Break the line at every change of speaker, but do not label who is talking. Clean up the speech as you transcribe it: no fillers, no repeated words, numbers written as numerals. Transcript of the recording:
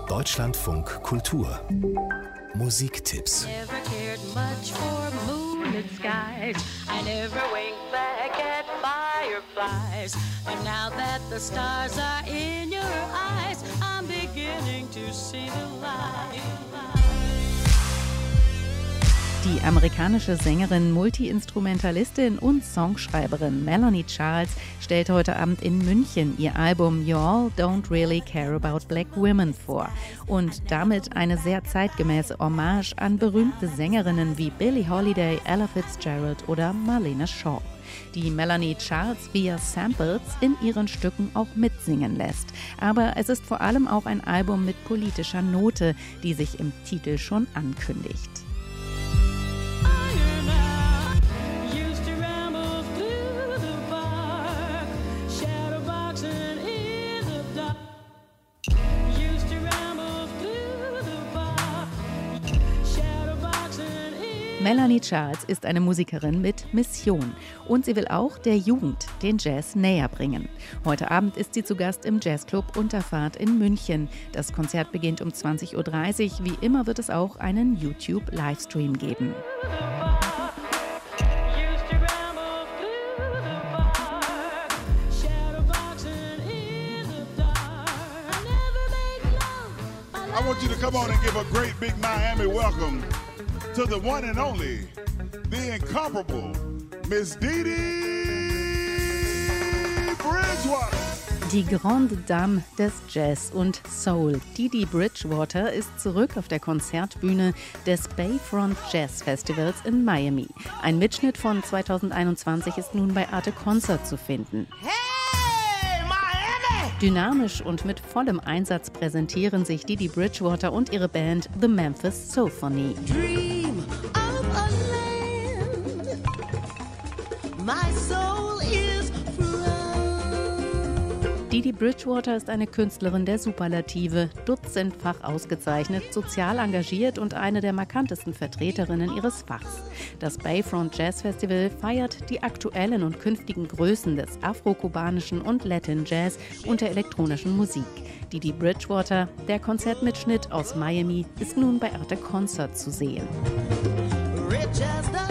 Deutschlandfunk Kultur Musiktipps.
Never cared much for moonlit skies. I never winked back at fireflies. And now that the stars are in your eyes, I'm beginning to see the light.
Die amerikanische Sängerin, Multi-Instrumentalistin und Songschreiberin Melanie Charles stellt heute Abend in München ihr Album You All Don't Really Care About Black Women vor und damit eine sehr zeitgemäße Hommage an berühmte Sängerinnen wie Billie Holiday, Ella Fitzgerald oder Marlene Shaw, die Melanie Charles via Samples in ihren Stücken auch mitsingen lässt. Aber es ist vor allem auch ein Album mit politischer Note, die sich im Titel schon ankündigt. Melanie Charles ist eine Musikerin mit Mission und sie will auch der Jugend den Jazz näher bringen. Heute Abend ist sie zu Gast im Jazzclub Unterfahrt in München. Das Konzert beginnt um 20:30 Uhr. Wie immer wird es auch einen YouTube-Livestream geben.
I want you to come on and give a great big Miami welcome to the one and only, the incomparable Miss Dee Dee Bridgewater.
Die Grande Dame des Jazz und Soul, Dee Dee Bridgewater, ist zurück auf der Konzertbühne des Bayfront Jazz Festivals in Miami. Ein Mitschnitt von 2021 ist nun bei Arte Concert zu finden. Dynamisch und mit vollem Einsatz präsentieren sich Dee Dee Bridgewater und ihre Band The Memphis Symphony.
Dream of a land. My soul is free.
Dee Dee Bridgewater ist eine Künstlerin der Superlative, dutzendfach ausgezeichnet, sozial engagiert und eine der markantesten Vertreterinnen ihres Fachs. Das Bayfront Jazz Festival feiert die aktuellen und künftigen Größen des afro-kubanischen und Latin Jazz und der elektronischen Musik. Dee Dee Bridgewater, der Konzertmitschnitt aus Miami, ist nun bei Arte Concert zu sehen.
Rich as the